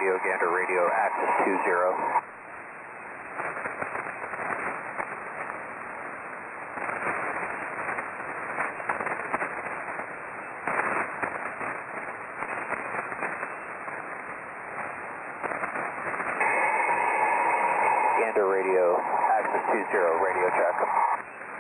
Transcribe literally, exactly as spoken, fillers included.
Radio, Gander Radio, access two zero. Gander Radio, access two zero, radio check.